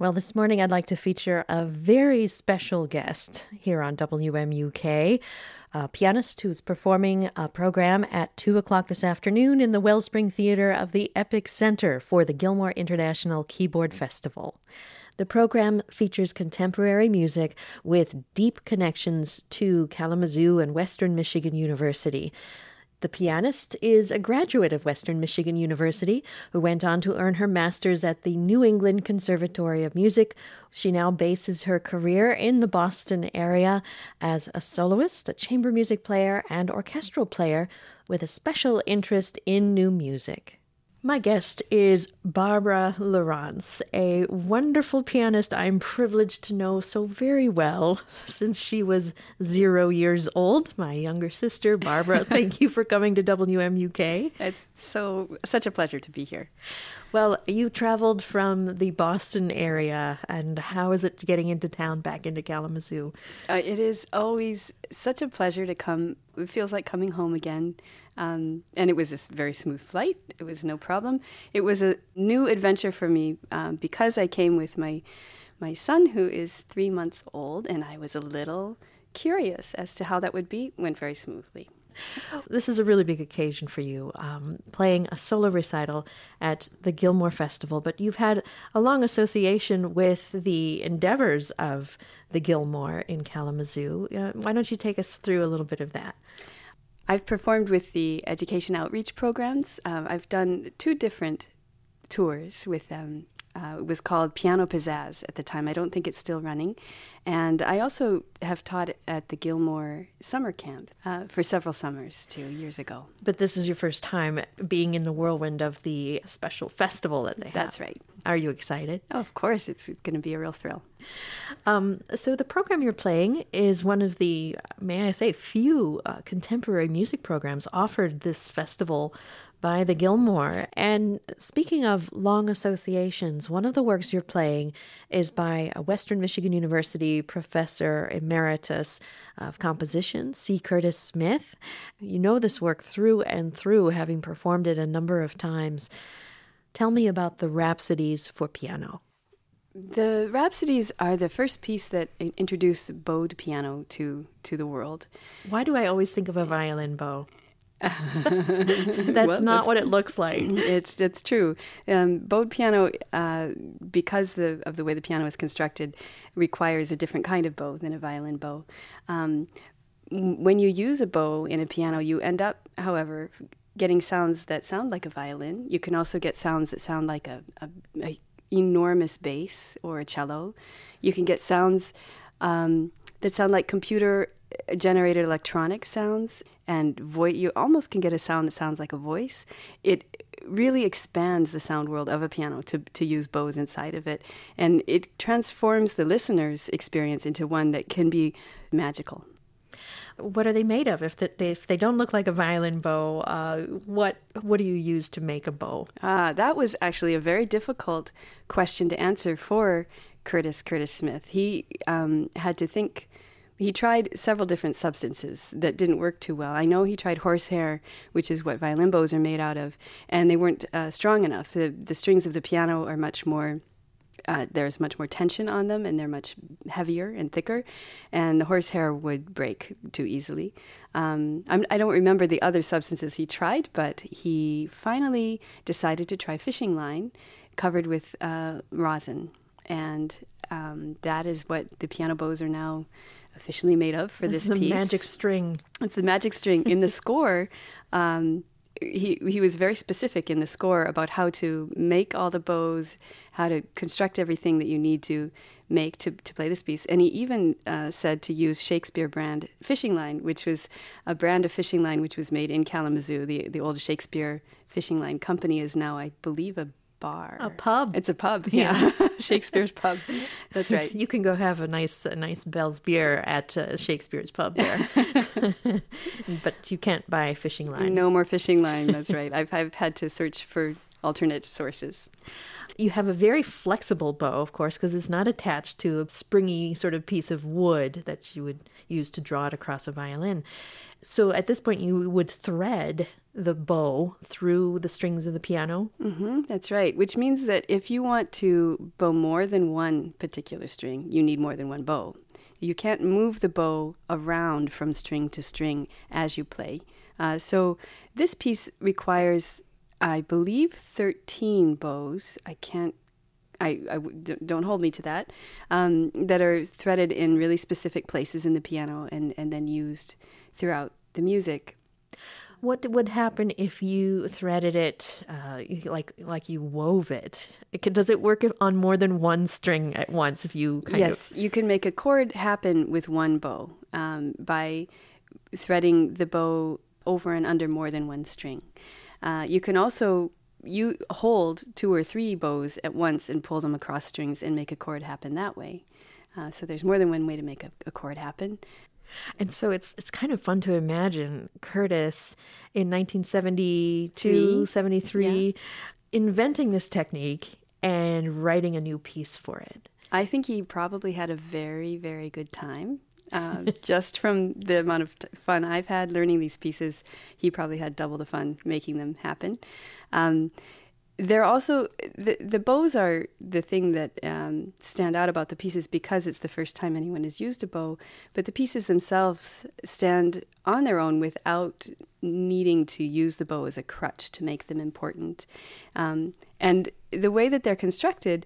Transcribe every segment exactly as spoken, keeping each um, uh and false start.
Well, this morning I'd like to feature a very special guest here on W M U K, a pianist who's performing a program at two o'clock this afternoon in the Wellspring Theater of the Epic Center for the Gilmore International Keyboard Festival. The program features contemporary music with deep connections to Kalamazoo and Western Michigan University. The pianist is a graduate of Western Michigan University who went on to earn her master's at the New England Conservatory of Music. She now bases her career in the Boston area as a soloist, a chamber music player, and orchestral player with a special interest in new music. My guest is Barbara Laurence, a wonderful pianist I'm privileged to know so very well since she was zero years old. My younger sister, Barbara, thank you for coming to W M U K. It's so such a pleasure to be here. Well, you traveled from the Boston area, and how is it getting into town back into Kalamazoo? Uh, it is always such a pleasure to come. It feels like coming home again. Um, and it was a very smooth flight. It was no problem. It was a new adventure for me um, because I came with my my son, who is three months old, and I was a little curious as to how that would be. It went very smoothly. This is a really big occasion for you, um, playing a solo recital at the Gilmore Festival, but you've had a long association with the endeavors of the Gilmore in Kalamazoo. Uh, why don't you take us through a little bit of that? I've performed with the education outreach programs. Um, I've done two different tours with them. Uh, it was called Piano Pizzazz at the time. I don't think it's still running. And I also have taught at the Gilmore summer camp uh, for several summers, two years ago. But this is your first time being in the whirlwind of the special festival that they have. That's right. Are you excited? Oh, of course. It's going to be a real thrill. Um, so the program you're playing is one of the, may I say, few uh, contemporary music programs offered this festival by the Gilmore. And speaking of long associations, one of the works you're playing is by a Western Michigan University professor emeritus of composition, C. Curtis Smith. You know this work through and through, having performed it a number of times. Tell me about the Rhapsodies for piano. The Rhapsodies are the first piece that introduced bowed piano to, to the world. Why do I always think of a violin bow? That's well, not that's, what it looks like. It's it's true. Um, bowed piano, uh, because the, of the way the piano is constructed, requires a different kind of bow than a violin bow. Um, when you use a bow in a piano, you end up, however, getting sounds that sound like a violin. You can also get sounds that sound like a, a, a enormous bass or a cello. You can get sounds um, that sound like computer generated electronic sounds, and vo- you almost can get a sound that sounds like a voice. It really expands the sound world of a piano to, to use bows inside of it, and it transforms the listener's experience into one that can be magical. What are they made of? If, the, if they don't look like a violin bow, uh, what what do you use to make a bow? Ah, that was actually a very difficult question to answer for Curtis Curtis Smith. He um, had to think. He tried several different substances that didn't work too well. I know he tried horsehair, which is what violin bows are made out of, and they weren't uh, strong enough. The, the strings of the piano are much more, uh, there's much more tension on them, and they're much heavier and thicker, and the horsehair would break too easily. Um, I'm, I don't remember the other substances he tried, but he finally decided to try fishing line covered with uh, rosin, and um, that is what the piano bows are now officially made of for That's this the piece. magic string. It's the magic string. In the score, um, he he was very specific in the score about how to make all the bows, how to construct everything that you need to make to, to play this piece. And he even uh, said to use Shakespeare brand fishing line, which was a brand of fishing line which was made in Kalamazoo. The, the old Shakespeare fishing line company is now, I believe, a bar. A pub. It's a pub, yeah. Shakespeare's pub. That's right. You can go have a nice a nice Bell's beer at uh, Shakespeare's pub there. But you can't buy fishing line. No more fishing line, that's right. I've, I've had to search for alternate sources. You have a very flexible bow, of course, because it's not attached to a springy sort of piece of wood that you would use to draw it across a violin. So at this point, you would thread the bow through the strings of the piano. Mm-hmm, that's right. Which means that if you want to bow more than one particular string, you need more than one bow. You can't move the bow around from string to string as you play. Uh, so this piece requires, I believe, thirteen bows. I can't, I, I don't hold me to that, um, that are threaded in really specific places in the piano and, and then used throughout the music. What would happen if you threaded it uh, like like you wove it? it could, does it work if, on more than one string at once? If you kind yes, of... you can make a chord happen with one bow um, by threading the bow over and under more than one string. Uh, you can also you hold two or three bows at once and pull them across strings and make a chord happen that way. Uh, so there's more than one way to make a, a chord happen. And so it's it's kind of fun to imagine Curtis in nineteen seventy-two, seventy-three, yeah, inventing this technique and writing a new piece for it. I think he probably had a very, very good time. Uh, just from the amount of t- fun I've had learning these pieces, he probably had double the fun making them happen. Um, They're also, the, the bows are the thing that um, stand out about the pieces because it's the first time anyone has used a bow, but the pieces themselves stand on their own without needing to use the bow as a crutch to make them important. Um, and the way that they're constructed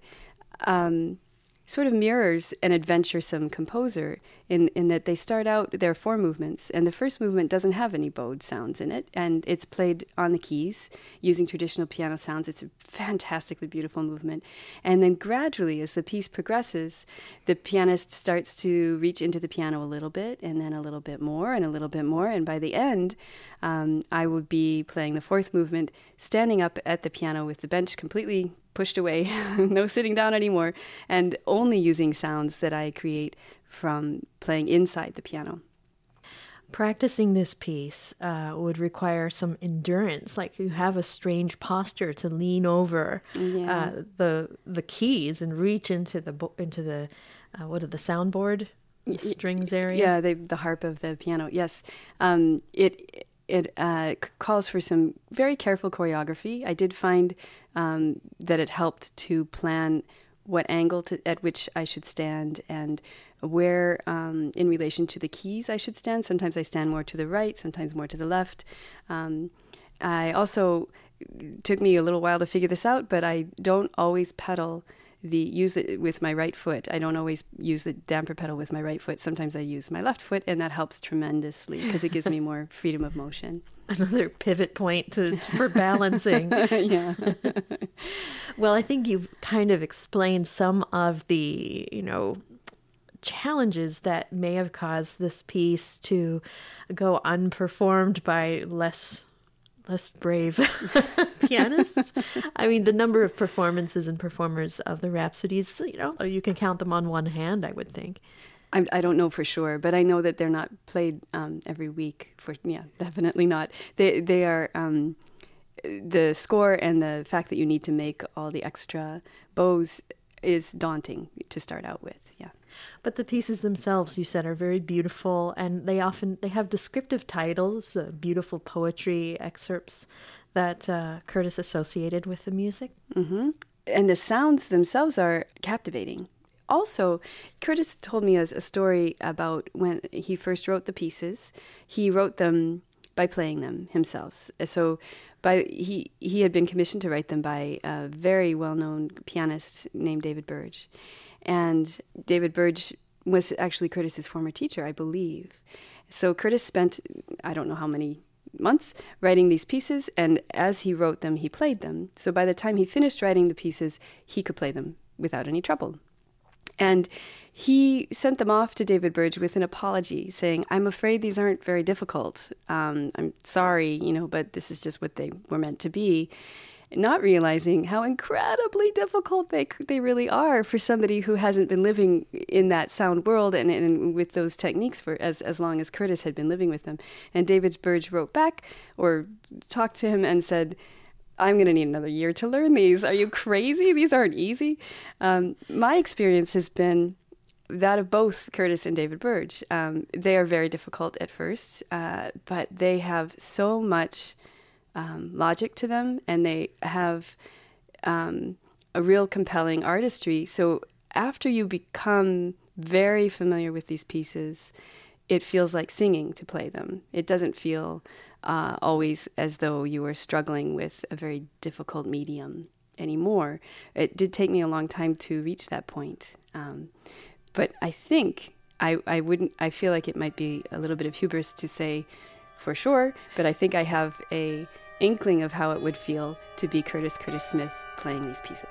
um, sort of mirrors an adventuresome composer in, in that they start out, there are four movements, and the first movement doesn't have any bowed sounds in it, and it's played on the keys using traditional piano sounds. It's a fantastically beautiful movement. And then gradually, as the piece progresses, the pianist starts to reach into the piano a little bit, and then a little bit more, and a little bit more, and by the end, um, I would be playing the fourth movement, standing up at the piano with the bench completely pushed away, no sitting down anymore, and only using sounds that I create from playing inside the piano. Practicing this piece uh, would require some endurance. Like you have a strange posture to lean over yeah. uh, the the keys and reach into the bo- into the uh, what are the soundboard, the strings area. Yeah, the the harp of the piano. Yes, um, it. It uh, calls for some very careful choreography. I did find um, that it helped to plan what angle to, at which I should stand and where um, in relation to the keys I should stand. Sometimes I stand more to the right, sometimes more to the left. Um, I also, it took me a little while to figure this out, but I don't always pedal the use it with my right foot. I don't always use the damper pedal with my right foot. Sometimes I use my left foot, and that helps tremendously because it gives me more freedom of motion. Another pivot point to, to for balancing. Yeah. Well, I think you've kind of explained some of the, you know, challenges that may have caused this piece to go unperformed by less less brave pianists. I mean, the number of performances and performers of the Rhapsodies, you know, you can count them on one hand, I would think. I, I don't know for sure, but I know that they're not played um, every week. For yeah, definitely not. They they are um, the score and the fact that you need to make all the extra bows is daunting to start out with. Yeah. But the pieces themselves, you said, are very beautiful, and they often they have descriptive titles, uh, beautiful poetry excerpts that uh, Curtis associated with the music. Mm-hmm. And the sounds themselves are captivating. Also, Curtis told me a, a story about when he first wrote the pieces. He wrote them by playing them himself. So, by he he had been commissioned to write them by a very well-known pianist named David Burge. And David Burge was actually Curtis's former teacher, I believe. So Curtis spent, I don't know how many months, writing these pieces, and as he wrote them, he played them. So by the time he finished writing the pieces, he could play them without any trouble. And he sent them off to David Burge with an apology, saying, I'm afraid these aren't very difficult. Um, I'm sorry, you know, but this is just what they were meant to be. Not realizing how incredibly difficult they they really are for somebody who hasn't been living in that sound world and, and with those techniques for as, as long as Curtis had been living with them. And David Burge wrote back or talked to him and said, I'm going to need another year to learn these. Are you crazy? These aren't easy. Um, my experience has been that of both Curtis and David Burge. Um, they are very difficult at first, uh, but they have so much um, logic to them, and they have um, a real compelling artistry. So after you become very familiar with these pieces, it feels like singing to play them. It doesn't feel uh, always as though you were struggling with a very difficult medium anymore. It did take me a long time to reach that point. Um, but I think I, I wouldn't, I feel like it might be a little bit of hubris to say for sure, but I think I have a inkling of how it would feel to be Curtis Curtis Smith playing these pieces.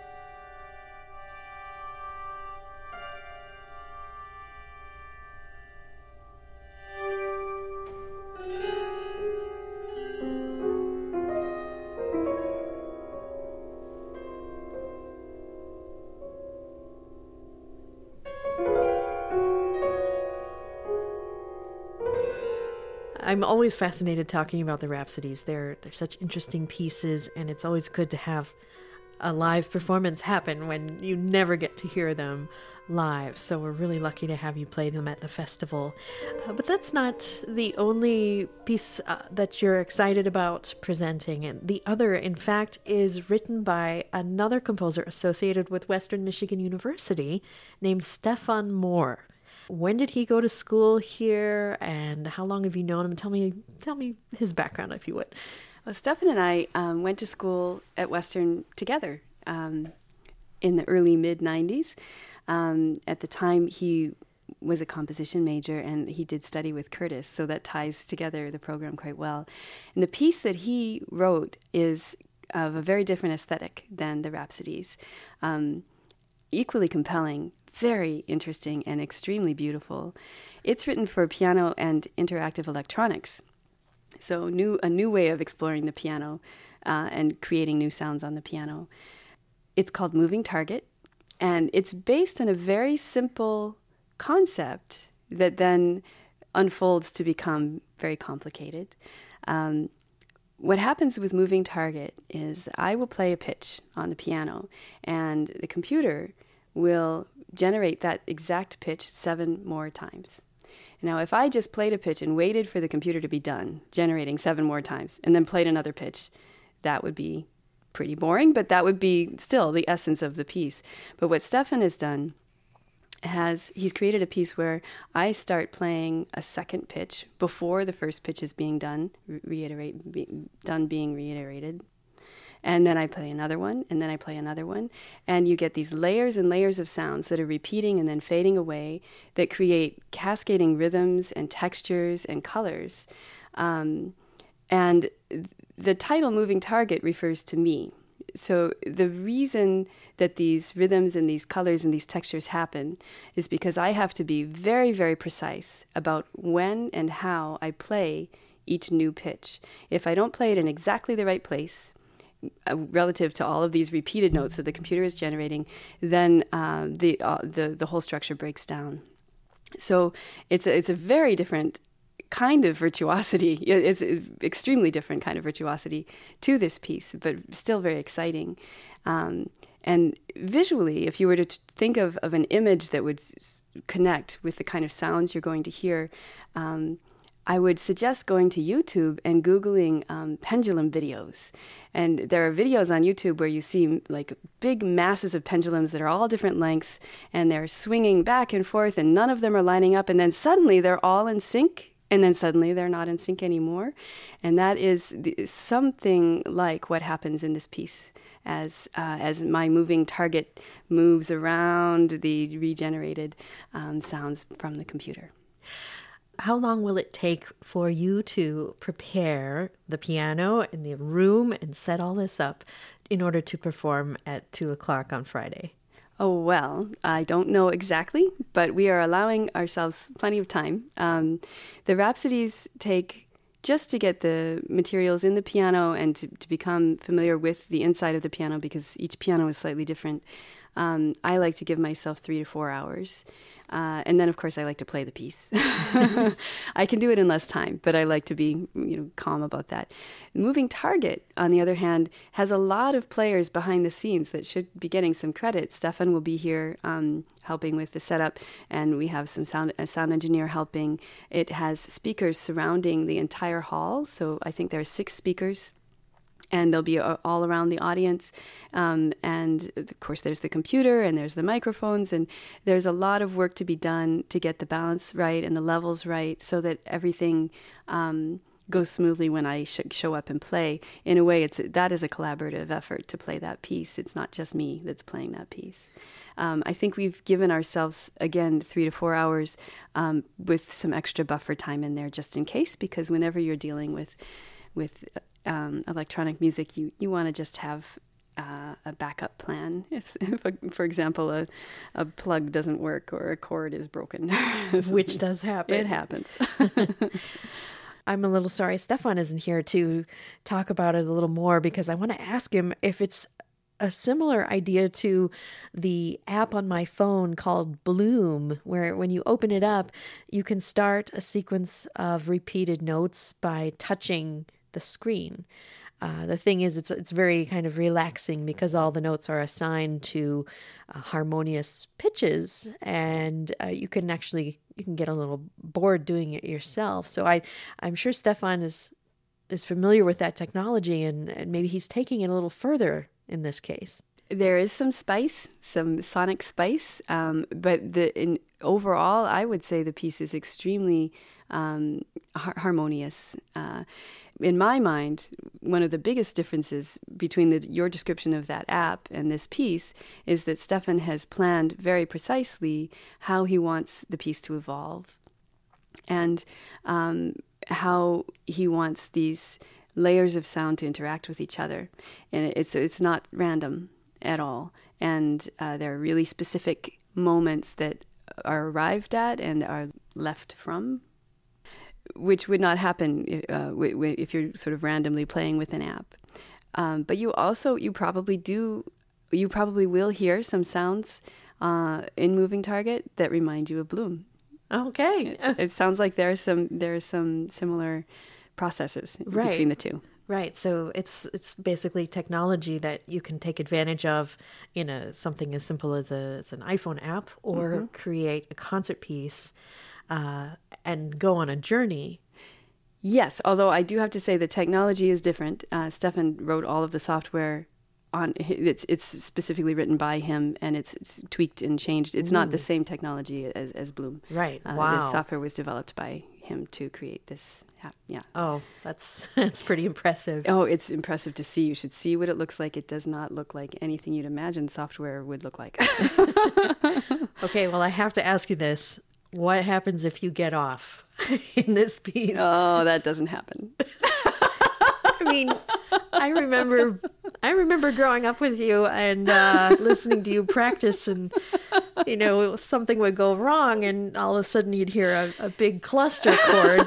I'm always fascinated talking about the Rhapsodies. They're they're such interesting pieces, and it's always good to have a live performance happen when you never get to hear them live. So we're really lucky to have you play them at the festival. Uh, but that's not the only piece uh, that you're excited about presenting. And the other, in fact, is written by another composer associated with Western Michigan University named Stefan Moore. When did he go to school here, and how long have you known him? Tell me, tell me his background, if you would. Well, Stefan and I um, went to school at Western together um, in the early mid nineties. Um, at the time, he was a composition major, and he did study with Curtis, so that ties together the program quite well. And the piece that he wrote is of a very different aesthetic than the Rhapsodies. Um, equally compelling, very interesting, and extremely beautiful. It's written for piano and interactive electronics. So new a new way of exploring the piano uh, and creating new sounds on the piano. It's called Moving Target, and it's based on a very simple concept that then unfolds to become very complicated. Um, what happens with Moving Target is I will play a pitch on the piano, and the computer will generate that exact pitch seven more times. Now, if I just played a pitch and waited for the computer to be done generating seven more times and then played another pitch, that would be pretty boring, but that would be still the essence of the piece. But what Stefan has done has he's created a piece where I start playing a second pitch before the first pitch is being done, reiterate, be, done being reiterated. And then I play another one, and then I play another one. And you get these layers and layers of sounds that are repeating and then fading away that create cascading rhythms and textures and colors. Um, and the title Moving Target refers to me. So the reason that these rhythms and these colors and these textures happen is because I have to be very, very precise about when and how I play each new pitch. If I don't play it in exactly the right place, Uh, relative to all of these repeated notes that the computer is generating, then uh, the, uh, the the whole structure breaks down. So it's a, it's a very different kind of virtuosity. It's an extremely different kind of virtuosity to this piece, but still very exciting. Um, and visually, if you were to t- think of, of an image that would s- connect with the kind of sounds you're going to hear, um, I would suggest going to YouTube and Googling um, pendulum videos. And there are videos on YouTube where you see like big masses of pendulums that are all different lengths, and they're swinging back and forth, and none of them are lining up. And then suddenly they're all in sync, and then suddenly they're not in sync anymore. And that is the, something like what happens in this piece as uh, as my moving target moves around the regenerated um, sounds from the computer. How long will it take for you to prepare the piano in the room and set all this up in order to perform at two o'clock on Friday? Oh, well, I don't know exactly, but we are allowing ourselves plenty of time. Um, the Rhapsodies take, just to get the materials in the piano and to, to become familiar with the inside of the piano, because each piano is slightly different, Um, I like to give myself three to four hours. Uh, and then, of course, I like to play the piece. I can do it in less time, but I like to be, you know, calm about that. Moving Target, on the other hand, has a lot of players behind the scenes that should be getting some credit. Stefan will be here um, helping with the setup, and we have some sound a sound engineer helping. It has speakers surrounding the entire hall, so I think there are six speakers. And they'll be all around the audience. Um, and of course, there's the computer and there's the microphones. And there's a lot of work to be done to get the balance right and the levels right so that everything um, goes smoothly when I sh- show up and play. In a way, it's that is a collaborative effort to play that piece. It's not just me that's playing that piece. Um, I think we've given ourselves, again, three to four hours um, with some extra buffer time in there just in case, because whenever you're dealing with with Um, electronic music, you, you want to just have uh, a backup plan. If, if a, for example, a, a plug doesn't work or a cord is broken. Which does happen. It happens. I'm a little sorry Stefan isn't here to talk about it a little more, because I want to ask him if it's a similar idea to the app on my phone called Bloom, where when you open it up, you can start a sequence of repeated notes by touching the screen. Uh, the thing is, it's it's very kind of relaxing because all the notes are assigned to uh, harmonious pitches, and uh, you can actually you can get a little bored doing it yourself. So I I'm sure Stefan is is familiar with that technology, and, and maybe he's taking it a little further in this case. There is some spice, some sonic spice, um, but the in overall, I would say the piece is extremely um, har- harmonious. Uh, in my mind, one of the biggest differences between the, your description of that app and this piece is that Stefan has planned very precisely how he wants the piece to evolve, and um, how he wants these layers of sound to interact with each other, and it's it's not random at all. And uh, there are really specific moments that are arrived at and are left from, which would not happen uh, w- w- if you're sort of randomly playing with an app. Um, but you also, you probably do, you probably will hear some sounds uh, in Moving Target that remind you of Bloom. Okay. It's, it sounds like there are some there are some similar processes right. between the two. Right. So it's it's basically technology that you can take advantage of in a something as simple as, a, as an iPhone app, or mm-hmm. create a concert piece uh, and go on a journey. Yes, although I do have to say the technology is different. Uh, Stefan wrote all of the software on it's it's specifically written by him, and it's, it's tweaked and changed. It's Ooh. Not the same technology as, as Bloom. Right. Uh, wow. The software was developed by him to create this app. Yeah. Oh, that's that's pretty impressive. Oh, it's impressive to see. You should see what it looks like. It does not look like anything you'd imagine software would look like. Okay, well, I have to ask you this. What happens if you get off in this piece? Oh, that doesn't happen. I mean, I remember I remember growing up with you and uh, listening to you practice, and, you know, something would go wrong and all of a sudden you'd hear a, a big cluster chord.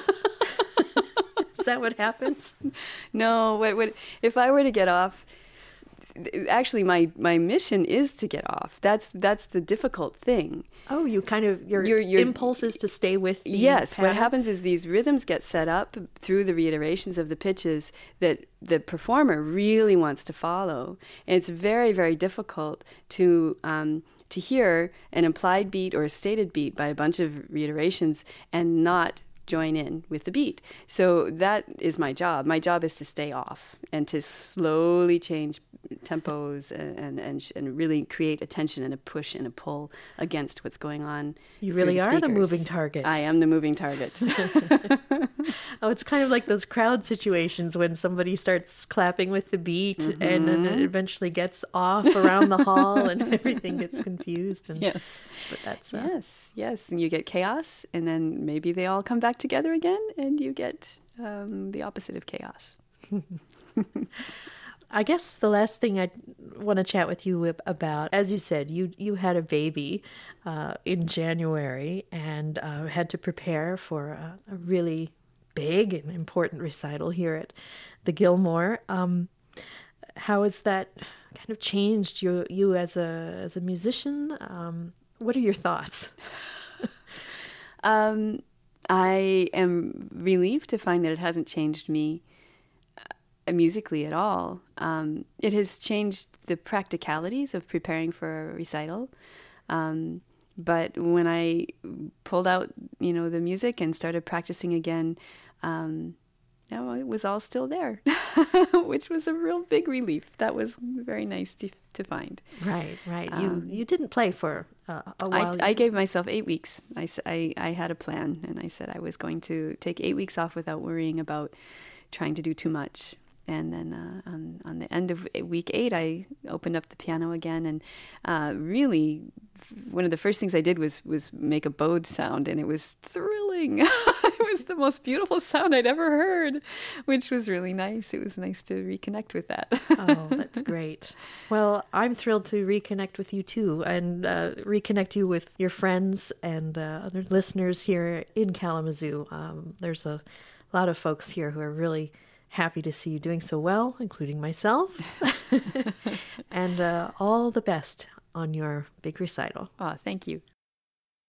Is that what happens? No, what, what, if I were to get off, actually my, my mission is to get off. That's that's the difficult thing. Oh, you kind of, your, your, your impulse is to stay with the Yes, pattern? What happens is these rhythms get set up through the reiterations of the pitches that the performer really wants to follow. And it's very, very difficult to um, to hear an implied beat or a stated beat by a bunch of reiterations and not join in with the beat. So that is my job. My job is to stay off and to slowly change tempos and and, and, and really create a tension and a push and a pull against what's going on. You really the are the moving target. I am the moving target. Oh, it's kind of like those crowd situations when somebody starts clapping with the beat, mm-hmm. and then it eventually gets off around the hall and everything gets confused. And, yes. But that's uh, yes, yes. And you get chaos, and then maybe they all come back together again, and you get um, the opposite of chaos. I guess the last thing I want to chat with you about, as you said, you you had a baby uh, in January and uh, had to prepare for a, a really big and important recital here at the Gilmore. Um, how is that kind of changed you you as a as a musician. Um, what are your thoughts? um, I am relieved to find that it hasn't changed me uh, musically at all. Um, it has changed the practicalities of preparing for a recital. Um, but when I pulled out, you know, the music and started practicing again, um, no, it was all still there, which was a real big relief. That was very nice to to find. Right, right. Um, you you didn't play for uh, a while. I, I gave myself eight weeks. I, s- I, I had a plan, and I said I was going to take eight weeks off without worrying about trying to do too much. And then uh, on, on the end of week eight, I opened up the piano again, and uh, really, one of the first things I did was was make a bowed sound, and it was thrilling. It was the most beautiful sound I'd ever heard, which was really nice. It was nice to reconnect with that. Oh, that's great. Well, I'm thrilled to reconnect with you too, and uh, reconnect you with your friends and uh, other listeners here in Kalamazoo. Um, there's a lot of folks here who are really happy to see you doing so well, including myself. And uh, all the best on your big recital. Oh, thank you.